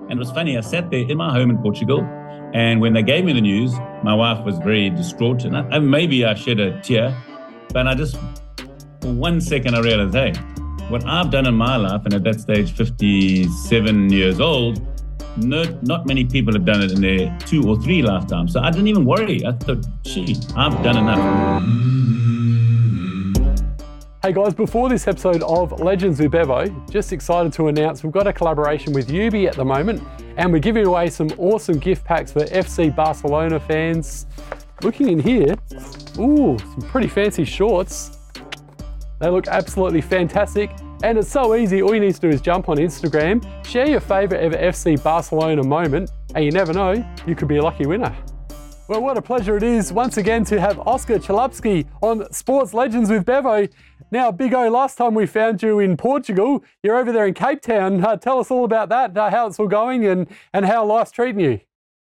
And it was funny, I sat there in my home in Portugal, and when they gave me the news, my wife was very distraught, and maybe I shed a tear, but I just, for 1 second, I realized, hey, what I've done in my life, and at that stage, 57 years old, not many people have done it in their 2 or 3 lifetimes. So I didn't even worry. I thought, gee, I've done enough. Hey guys, before this episode of Legends with Bevo, just excited to announce we've got a collaboration with Ubi at the moment, and we're giving away some awesome gift packs for FC Barcelona fans. Looking in here, ooh, some pretty fancy shorts. They look absolutely fantastic, and it's so easy. All you need to do is jump on Instagram, share your favourite ever FC Barcelona moment, and you never know, you could be a lucky winner. Well, what a pleasure it is once again to have Oscar Chalupsky on Sports Legends with Bevo. Now, Big O, last time we found you in Portugal, you're over there in Cape Town. Tell us all about that, how it's all going and how life's treating you.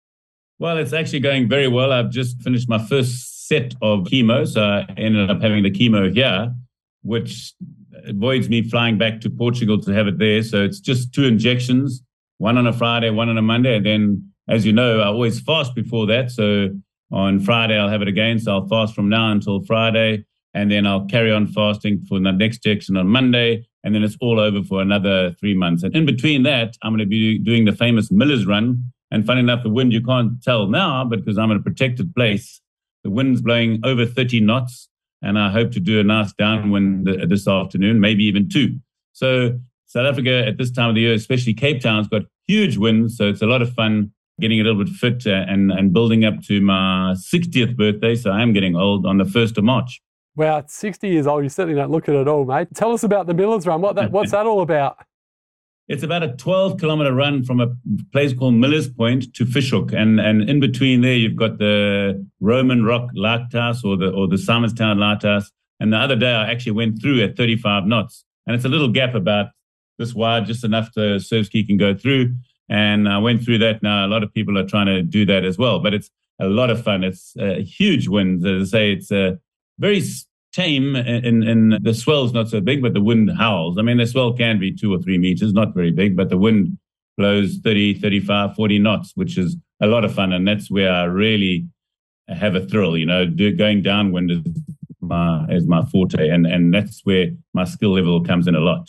Well, it's actually going very well. I've just finished my first set of chemo, so I ended up having the chemo here, which avoids me flying back to Portugal to have it there. So it's just 2 injections, one on a Friday, one on a Monday. And then, as you know, I always fast before that. So on Friday, I'll have it again. So I'll fast from now until Friday. And then I'll carry on fasting for the next injection on Monday. And then it's all over for another 3 months. And in between that, I'm going to be doing the famous Miller's Run. And funny enough, the wind, you can't tell now, but because I'm in a protected place, the wind's blowing over 30 knots. And I hope to do a nice downwind this afternoon, maybe even 2. So South Africa at this time of the year, especially Cape Town's got huge winds. So it's a lot of fun getting a little bit fit and building up to my 60th birthday. So I am getting old on the 1st of March. Wow, at 60 years old, you certainly don't look it at all, mate. Tell us about the Miller's Run. What's that all about? It's about a 12-kilometre run from a place called Miller's Point to Fishhook. And in between there, you've got the Roman Rock Lighthouse or the Simonstown Lighthouse. And the other day, I actually went through at 35 knots. And it's a little gap about this wide, just enough the surf ski can go through. And I went through that. Now, a lot of people are trying to do that as well. But it's a lot of fun. It's huge winds. As I say, it's very tame, and the swell's not so big, but the wind howls. I mean, the swell can be 2 or 3 meters, not very big, but the wind blows 30, 35, 40 knots, which is a lot of fun. And that's where I really have a thrill, going downwind is my forte. And that's where my skill level comes in a lot,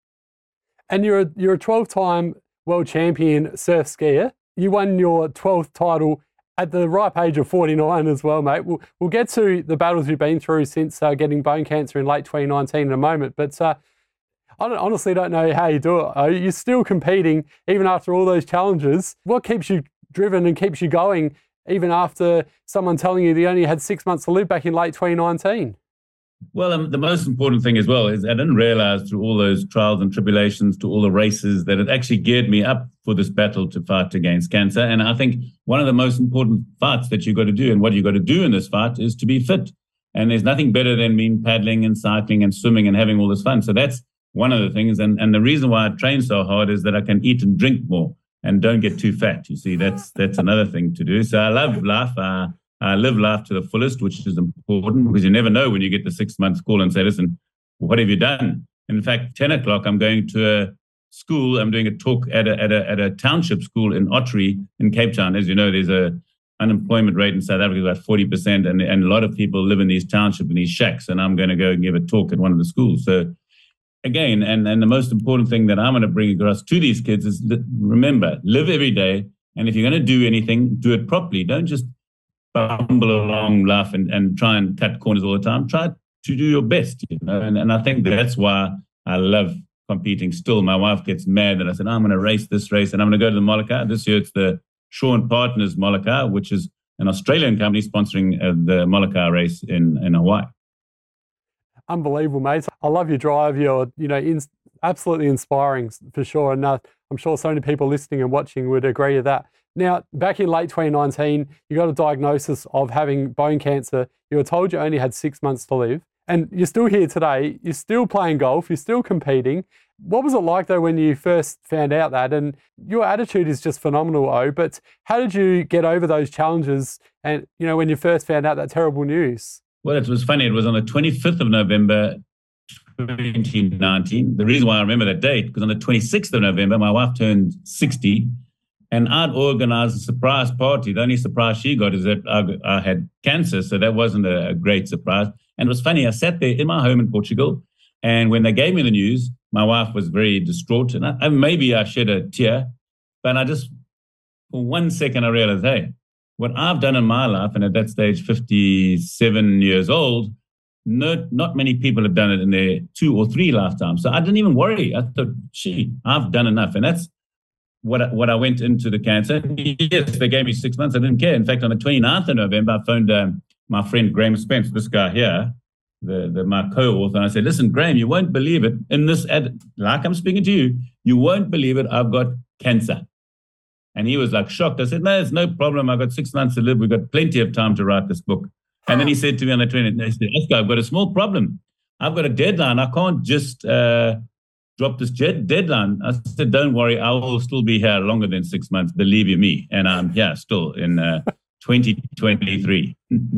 And you're a 12-time world champion surf skier. You won your 12th title at the ripe age of 49 as well, mate. We'll get to the battles you've been through since getting bone cancer in late 2019 in a moment. But I honestly don't know how you do it. You're still competing even after all those challenges. What keeps you driven and keeps you going even after someone telling you that you only had 6 months to live back in late 2019? Well, the most important thing as well is I didn't realize through all those trials and tribulations to all the races that it actually geared me up for this battle to fight against cancer. And I think one of the most important fights that you've got to do and what you've got to do in this fight is to be fit. And there's nothing better than being paddling and cycling and swimming and having all this fun. So that's one of the things. And the reason why I train so hard is that I can eat and drink more and don't get too fat. You see, that's another thing to do. So I love life. I live life to the fullest, which is important because you never know when you get the 6 months call and say, listen, what have you done? In fact, 10 o'clock, I'm going to a school. I'm doing a talk at a township school in Ottery in Cape Town. As you know, there's a unemployment rate in South Africa about 40%, and a lot of people live in these townships, in these shacks, and I'm going to go and give a talk at one of the schools. So again, and the most important thing that I'm going to bring across to these kids is remember, live every day. And if you're going to do anything, do it properly. Don't just bumble along, laugh, and try and cut corners all the time. Try to do your best, and I think that's why I love competing still. My wife gets mad that I said, I'm going to race this race and I'm going to go to the Molokai. This year it's the Shaw & Partners Molokai, which is an Australian company sponsoring the Molokai race in Hawaii. Unbelievable, mate. I love your drive. You're, absolutely inspiring for sure. And I'm sure so many people listening and watching would agree to that. Now, back in late 2019, you got a diagnosis of having bone cancer. You were told you only had 6 months to live. And you're still here today. You're still playing golf. You're still competing. What was it like, though, when you first found out that? And your attitude is just phenomenal, O. But how did you get over those challenges and, when you first found out that terrible news? Well, it was funny. It was on the 25th of November, 2019. The reason why I remember that date, because on the 26th of November, my wife turned 60. And I'd organized a surprise party. The only surprise she got is that I had cancer. So that wasn't a great surprise. And it was funny. I sat there in my home in Portugal. And when they gave me the news, my wife was very distraught. And maybe I shed a tear. But I just, for 1 second, I realized, hey, what I've done in my life, and at that stage, 57 years old, not many people have done it in their 2 or 3 lifetimes. So I didn't even worry. I thought, I've done enough. And that's what I went into the cancer. Yes, they gave me 6 months. I didn't care. In fact, on the 29th of November, I phoned my friend Graham Spence, this guy here, my co-author, and I said, listen, Graham, you won't believe it. In this ad, like I'm speaking to you, you won't believe it. I've got cancer. And he was like shocked. I said, no, it's no problem. I've got 6 months to live. We've got plenty of time to write this book. And then he said to me on the 20th, he said, Oscar, I've got a small problem. I've got a deadline. I can't just drop this deadline. I said, don't worry. I will still be here longer than 6 months, believe you me. And I'm here still in 2023.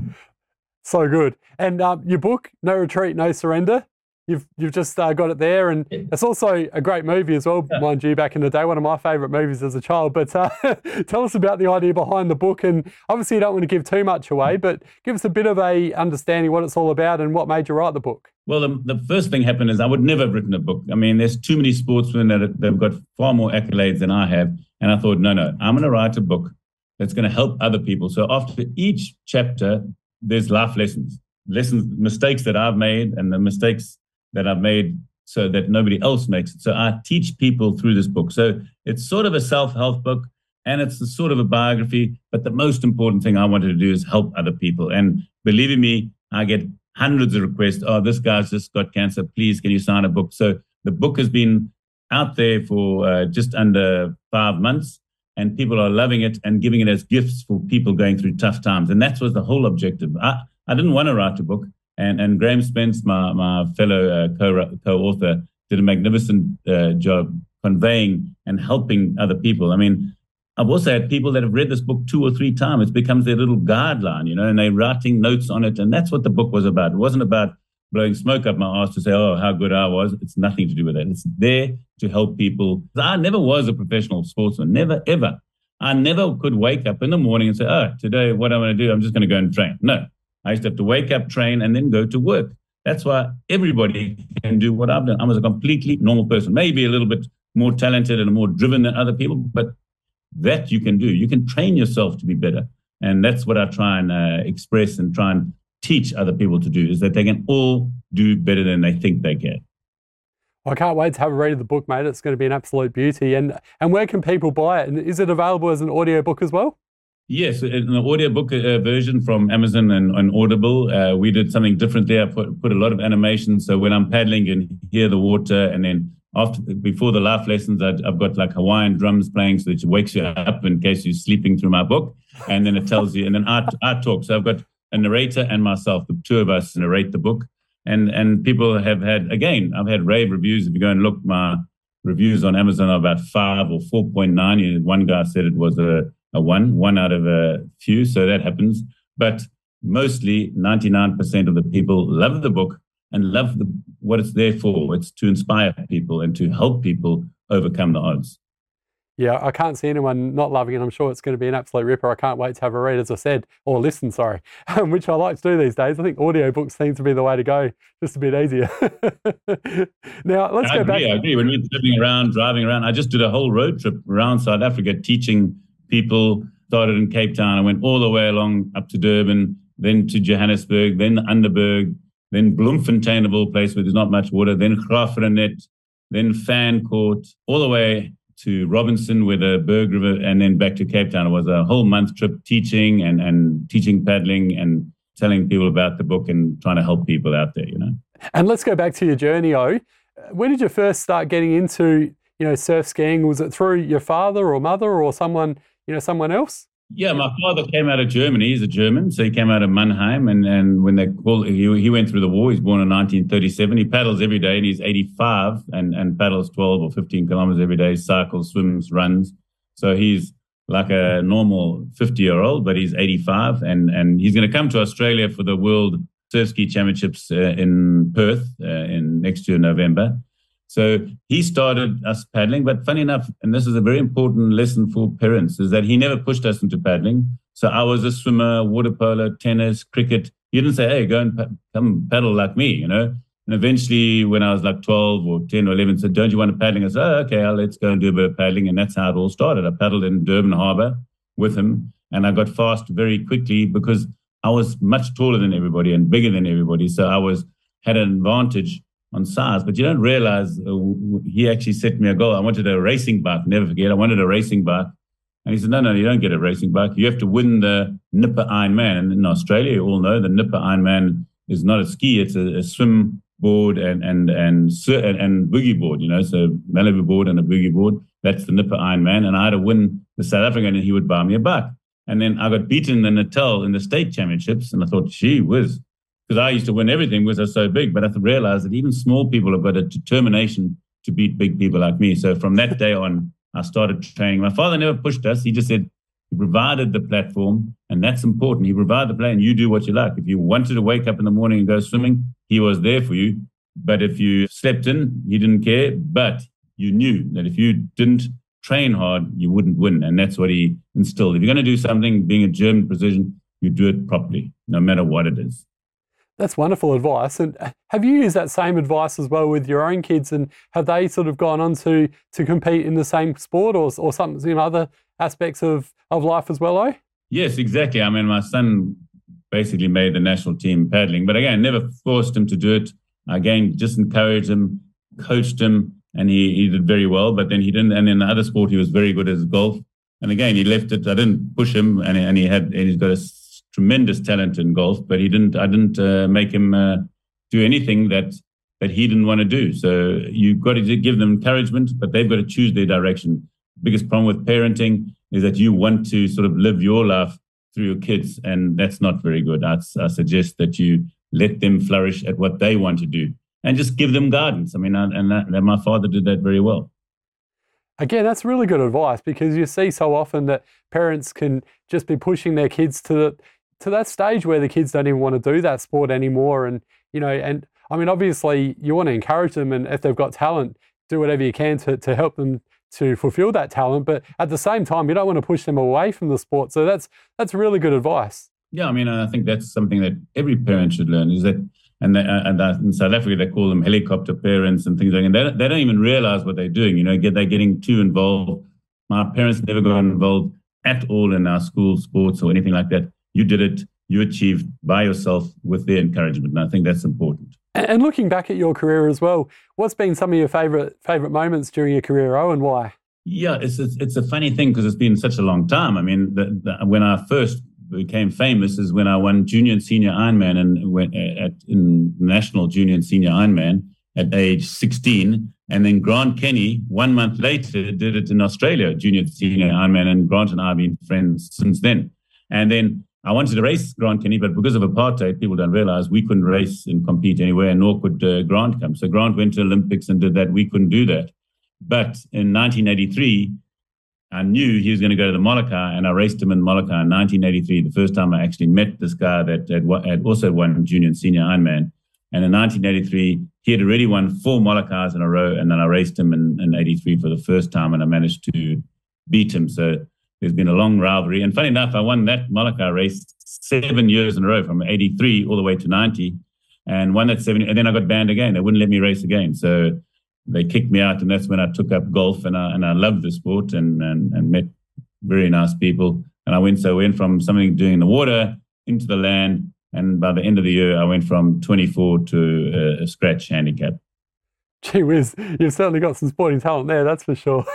So good. And your book, No Retreat, No Surrender, you've just got it there. And it's also a great movie as well, mind you, back in the day, one of my favourite movies as a child. But tell us about the idea behind the book. And obviously you don't want to give too much away, but give us a bit of a understanding what it's all about and what made you write the book. Well, the first thing happened is I would never have written a book. I mean, there's too many sportsmen that they've got far more accolades than I have. And I thought, no, I'm going to write a book that's going to help other people. So after each chapter, there's life lessons, mistakes that I've made and the mistakes that I've made so that nobody else makes it. So I teach people through this book. So it's sort of a self-help book and it's a sort of a biography. But the most important thing I wanted to do is help other people. And believe me, I get hundreds of requests. Oh, this guy's just got cancer. Please, can you sign a book? So the book has been out there for just under 5 months. And people are loving it and giving it as gifts for people going through tough times. And that was the whole objective. I didn't want to write a book. And Graham Spence, my fellow co-author, did a magnificent job conveying and helping other people. I mean, I've also had people that have read this book 2 or 3 times. It becomes their little guideline, and they're writing notes on it. And that's what the book was about. It wasn't about blowing smoke up my ass to say, oh, how good I was. It's nothing to do with that. It's there to help people. I never was a professional sportsman, never, ever. I never could wake up in the morning and say, oh, today what I'm going to do, I'm just going to go and train. No, I used to have to wake up, train, and then go to work. That's why everybody can do what I've done. I was a completely normal person, maybe a little bit more talented and more driven than other people, but that you can do. You can train yourself to be better. And that's what I try and express and try and teach other people to do, is that they can all do better than they think they can. I can't wait to have a read of the book, mate. It's going to be an absolute beauty. And where can people buy it? And is it available as an audiobook as well? Yes, in the audiobook version from Amazon and Audible. We did something different there. I put a lot of animation. So when I'm paddling, you can hear the water. And then before the life lessons, I've got like Hawaiian drums playing so that it wakes you up in case you're sleeping through my book. And then it tells you, and then I talk. So I've got a narrator and myself, the two of us narrate the book. And people have had, again, I've had rave reviews. If you go and look, my reviews on Amazon are about 5 or 4.9. One guy said it was a 1 out of a few. So that happens. But mostly 99% of the people love the book and love what it's there for. It's to inspire people and to help people overcome the odds. Yeah, I can't see anyone not loving it. I'm sure it's going to be an absolute ripper. I can't wait to have a read, as I said, or listen, sorry, which I like to do these days. I think audiobooks seem to be the way to go, just a bit easier. Now, let's go back. I agree. When we're driving around, I just did a whole road trip around South Africa teaching people. Started in Cape Town. I went all the way along up to Durban, then to Johannesburg, then Underberg, then Bloemfontein, of all places where there's not much water, then Graaff-Reinet, then Fan Court, all the way to Robinson with the Berg River, and then back to Cape Town. It was a whole month trip teaching and teaching paddling and telling people about the book and trying to help people out there, And let's go back to your journey, O. When did you first start getting into, surf skiing? Was it through your father or mother or someone else? Yeah, my father came out of Germany. He's a German, so he came out of Mannheim, and when they called, he went through the war. He's born in 1937. He paddles every day, and he's 85 and paddles 12 or 15 kilometers every day, cycles, swims, runs. So he's like a normal 50-year-old, but he's 85, and he's going to come to Australia for the World Surf Ski Championships in Perth in next year, November. So he started us paddling. But funny enough, and this is a very important lesson for parents, is that he never pushed us into paddling. So I was a swimmer, water polo, tennis, cricket. He didn't say, hey, go and come paddle like me, you know. And eventually, when I was like 12 or 10 or 11, said, don't you want to paddling? I said, oh, okay, let's go and do a bit of paddling. And that's how it all started. I paddled in Durban Harbour with him. And I got fast very quickly because I was much taller than everybody and bigger than everybody. So I had an advantage on size. But you don't realize he actually set me a goal. I wanted a racing bike. Never forget, I wanted a racing bike. And he said, no, you don't get a racing bike. You have to win the Nipper Ironman. And in Australia, you all know the Nipper Ironman is not a ski. It's a swim board and boogie board, you know, so Malibu board and a boogie board. That's the Nipper Ironman. And I had to win the South African and he would buy me a bike. And then I got beaten in Natal in the state championships. And I thought, gee whiz, because I used to win everything because I was so big. But I realized that even small people have got a determination to beat big people like me. So from that day on, I started training. My father never pushed us. He just said, he provided the platform, and that's important. He provided the plan. You do what you like. If you wanted to wake up in the morning and go swimming, he was there for you. But if you slept in, he didn't care. But you knew that if you didn't train hard, you wouldn't win. And that's what he instilled. If you're going to do something, being a German precision, you do it properly, no matter what it is. That's wonderful advice. And have you used that same advice as well with your own kids? And have they sort of gone on to compete in the same sport or some other aspects of life as well, eh? Yes, exactly. I mean, my son basically made the national team paddling, but again, never forced him to do it. Again, just encouraged him, coached him, and he did very well. But then he didn't. And in the other sport, he was very good at golf. And again, he left it. I didn't push him, and he's got a tremendous talent in golf. But I didn't make him do anything that he didn't want to do. So you've got to give them encouragement, but they've got to choose their direction. Biggest problem with parenting is that you want to sort of live your life through your kids, and that's not very good. I suggest that you let them flourish at what they want to do and just give them guidance. I mean, and my father did that very well. Again, that's really good advice, because you see so often that parents can just be pushing their kids to that stage where the kids don't even want to do that sport anymore. And, you know, and I mean, obviously you want to encourage them, and if they've got talent, do whatever you can to help them to fulfill that talent. But at the same time, you don't want to push them away from the sport. So that's really good advice. Yeah, I mean, I think that's something that every parent should learn, is that, and in South Africa, they call them helicopter parents and things like that. They don't even realize what they're doing. You know, they're getting too involved. My parents never got involved at all in our school sports or anything like that. You did it, you achieved by yourself with their encouragement. And I think that's important. And looking back at your career as well, what's been some of your favourite moments during your career, and why? Yeah, it's a funny thing because it's been such a long time. I mean, when I first became famous is when I won junior and senior Ironman in national junior and senior Ironman at age 16. And then Grant Kenny, 1 month later, did it in Australia, junior and senior Ironman. And Grant and I have been friends since then. And then I wanted to race Grant Kenny, but because of apartheid, people don't realize we couldn't race and compete anywhere, nor could Grant come. So Grant went to Olympics and did that. We couldn't do that. But in 1983, I knew he was going to go to the Molokai, and I raced him in Molokai in 1983, the first time I actually met this guy that had also won junior and senior Ironman. And in 1983, he had already won 4 Molokais in a row, and then I raced him in 83 for the first time, and I managed to beat him. So there's been a long rivalry. And funny enough, I won that Molokai race 7 years in a row, from 83 all the way to 90, and won that 70. And then I got banned again. They wouldn't let me race again. So they kicked me out, and that's when I took up golf, and I loved the sport and met very nice people. And I went from something doing in the water into the land, and by the end of the year, I went from 24 to a scratch handicap. Gee whiz, you've certainly got some sporting talent there, that's for sure.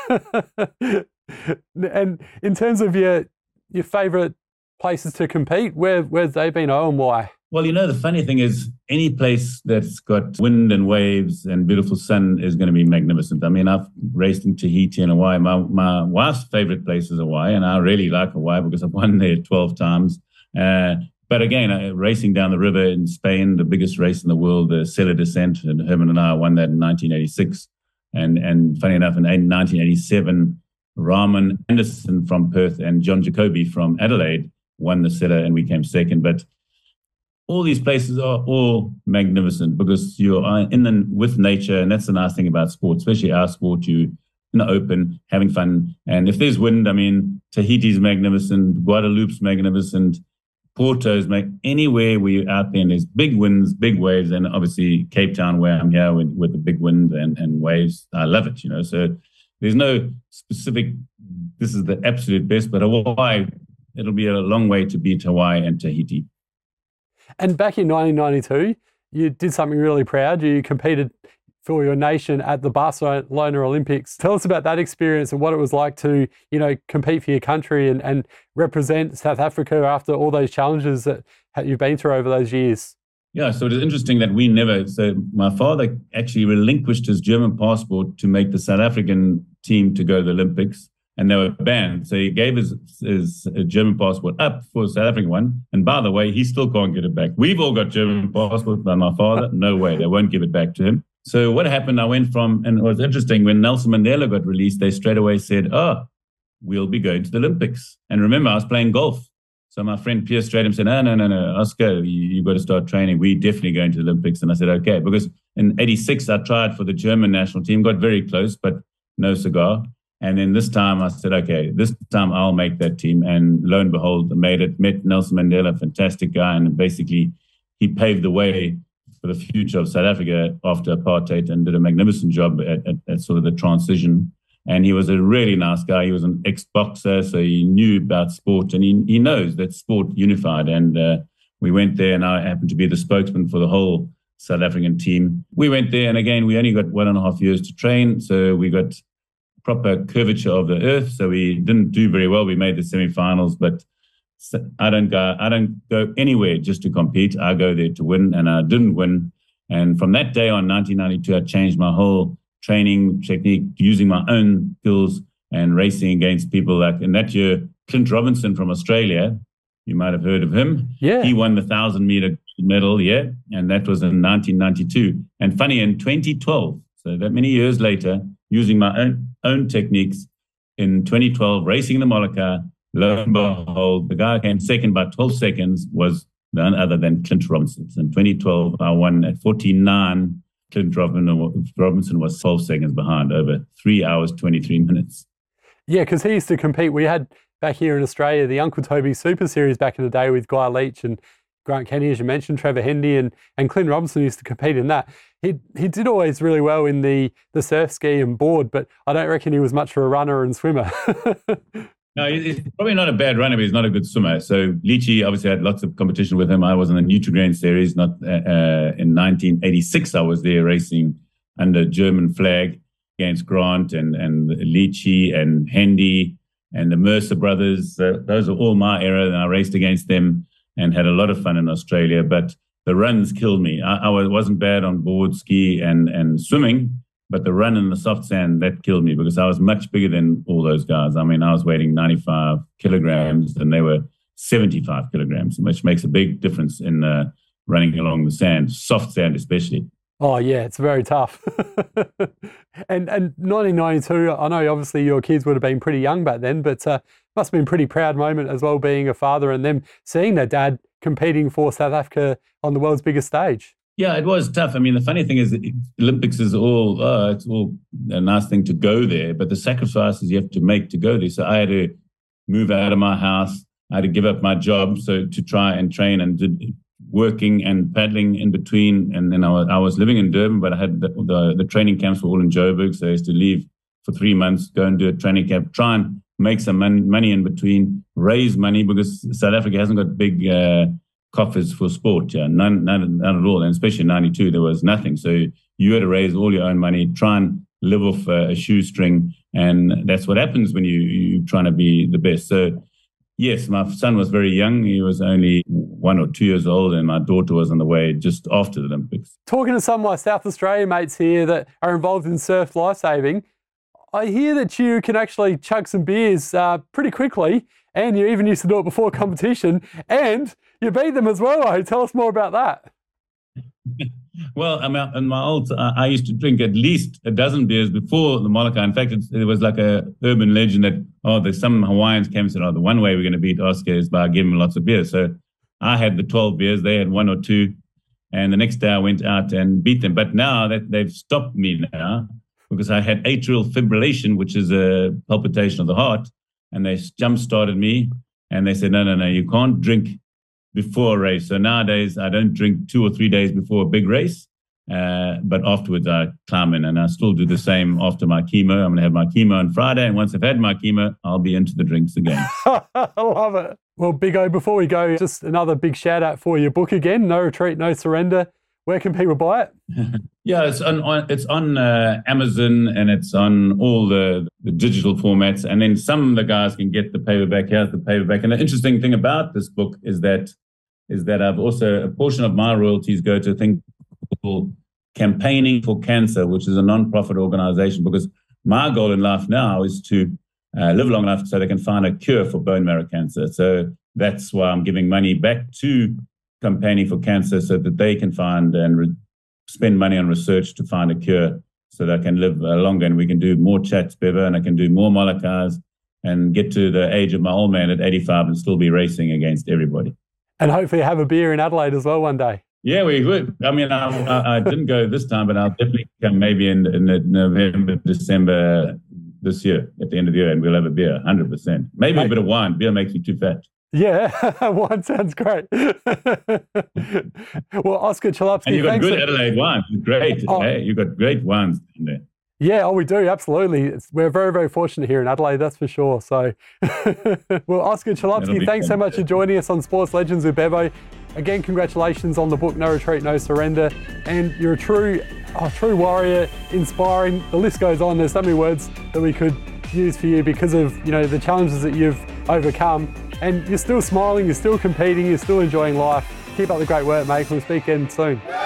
And in terms of your favourite places to compete, where's they been, and why? Well, you know, the funny thing is, any place that's got wind and waves and beautiful sun is going to be magnificent. I mean, I've raced in Tahiti and Hawaii. My wife's favorite place is Hawaii, and I really like Hawaii because I've won there 12 times. But again, racing down the river in Spain, the biggest race in the world, the Sella Descent, and Herman and I won that in 1986. And funny enough, in 1987, Rahman Anderson from Perth and John Jacoby from Adelaide won the Sella, and we came second. But all these places are all magnificent because you are with nature, and that's the nice thing about sport, especially our sport. You in the open, having fun, and if there's wind, I mean, Tahiti's magnificent, Guadeloupe's magnificent, Porto's anywhere where you're out there and there's big winds, big waves, and obviously Cape Town where I'm here with the big wind and waves. I love it, So there's no specific. This is the absolute best, but Hawaii, it'll be a long way to beat Hawaii and Tahiti. And back in 1992, you did something really proud. You competed for your nation at the Barcelona Olympics. Tell us about that experience and what it was like to, compete for your country and represent South Africa after all those challenges that you've been through over those years. Yeah, so it is interesting that so my father actually relinquished his German passport to make the South African team to go to the Olympics. And they were banned. So he gave his German passport up for the South African one. And by the way, he still can't get it back. We've all got German passports, but my father, no way. They won't give it back to him. So what happened, and it was interesting, when Nelson Mandela got released, they straight away said, we'll be going to the Olympics. And remember, I was playing golf. So my friend Pierre Stratum said, no, Oscar, you've got to start training. We're definitely going to the Olympics. And I said, okay, because in 86, I tried for the German national team, got very close, but no cigar. And then this time I said, okay, this time I'll make that team. And lo and behold, I made it, met Nelson Mandela, fantastic guy. And basically he paved the way for the future of South Africa after apartheid and did a magnificent job at sort of the transition. And he was a really nice guy. He was an ex-boxer, so he knew about sport, and he knows that sport unified. And we went there, and I happened to be the spokesman for the whole South African team. We went there, and again, we only got 1.5 years to train, so we got proper curvature of the earth, so we didn't do very well. We made the semi-finals, but I don't go anywhere just to compete. I go there to win, and I didn't win. And from that day on, 1992, I changed my whole training technique, using my own skills and racing against people like, in that year, Clint Robinson from Australia, you might have heard of him. Yeah. He won the 1,000-meter medal, and that was in 1992. And funny, in 2012, so that many years later, using my own techniques, in 2012, racing the Molokai, lo and behold, the guy who came second by 12 seconds was none other than Clint Robinson. In 2012, I won at 49. Clint Robinson was 12 seconds behind, over 3 hours, 23 minutes. Yeah, because he used to compete. We had back here in Australia the Uncle Toby Super Series back in the day with Guy Leach and Grant Kenny, as you mentioned, Trevor Hendy, and Clint Robinson used to compete in that. He did always really well in the surf ski and board, but I don't reckon he was much of a runner and swimmer. No, he's probably not a bad runner, but he's not a good swimmer. So Leachy obviously had lots of competition with him. I was in the Nutri-Grain series. In 1986, I was there racing under German flag against Grant and Leachy and Hendy and the Mercer brothers. Those are all my era, and I raced against them and had a lot of fun in Australia. But the runs killed me. I wasn't bad on board, ski, and swimming. But the run in the soft sand, that killed me because I was much bigger than all those guys. I mean, I was weighing 95 kilograms and they were 75 kilograms, which makes a big difference in running along the sand, soft sand especially. Oh, yeah, it's very tough. And 1992, I know obviously your kids would have been pretty young back then, but must have been a pretty proud moment as well, being a father and them seeing their dad competing for South Africa on the world's biggest stage. Yeah, it was tough. I mean, the funny thing is that Olympics is it's all a nice thing to go there, but the sacrifices you have to make to go there. So I had to move out of my house. I had to give up my job to try and train, and did working and paddling in between. And then I was living in Durban, but I had the training camps were all in Joburg. So I used to leave for 3 months, go and do a training camp, try and make some money in between, raise money, because South Africa hasn't got big coffers for sport, none at all, and especially in 92 there was nothing. So you had to raise all your own money, try and live off a shoestring, and that's what happens when you're trying to be the best. So yes, my son was very young. He was only 1 or 2 years old, and my daughter was on the way just after the Olympics. Talking to some of my South Australian mates here that are involved in surf lifesaving, I hear that you can actually chug some beers pretty quickly, and you even used to do it before competition, and you beat them as well. Tell us more about that. Well, in my I used to drink at least a dozen beers before the Molokai. In fact, it was like a urban legend that, there's some Hawaiians came and said, the one way we're going to beat Oscar is by giving him lots of beers. So I had the 12 beers, they had 1 or 2. And the next day I went out and beat them. But now that they've stopped me now, because I had atrial fibrillation, which is a palpitation of the heart, and they jump-started me, and they said, no, you can't drink before a race. So nowadays, I don't drink 2 or 3 days before a big race, but afterwards I climb in, and I still do the same after my chemo. I'm going to have my chemo on Friday, and once I've had my chemo, I'll be into the drinks again. I love it. Well, Big O, before we go, just another big shout out for your book again, No Retreat, No Surrender. Where can people buy it? Yeah, it's on Amazon, and it's on all the digital formats. And then some of the guys can get the paperback. Here's the paperback. And the interesting thing about this book is that I've also, a portion of my royalties go to a thing called Campaigning for Cancer, which is a non-profit organization, because my goal in life now is to live long enough so they can find a cure for bone marrow cancer. So that's why I'm giving money back to Campaigning for Cancer, so that they can find and spend money on research to find a cure, so that I can live longer, and we can do more chats, Bevo, and I can do more Malakas and get to the age of my old man at 85 and still be racing against everybody. And hopefully have a beer in Adelaide as well one day. Yeah, we would. I mean, I didn't go this time, but I'll definitely come maybe in November, December this year, at the end of the year, and we'll have a beer, 100%. Maybe a bit of wine. Beer makes me too fat. Yeah, wine sounds great. Well, Oscar Chalupsky, and you've got good Adelaide wine. Great. Oh. Hey, you've got great wines in there. Yeah, we do, absolutely. We're very, very fortunate here in Adelaide, that's for sure. So, well, Oscar Chalupsky, thanks so much for joining us on Sports Legends with Bevo. Again, congratulations on the book, No Retreat, No Surrender. And you're a true warrior, inspiring. The list goes on. There's so many words that we could use for you because of, the challenges that you've overcome. And you're still smiling, you're still competing, you're still enjoying life. Keep up the great work, mate. We'll speak again soon.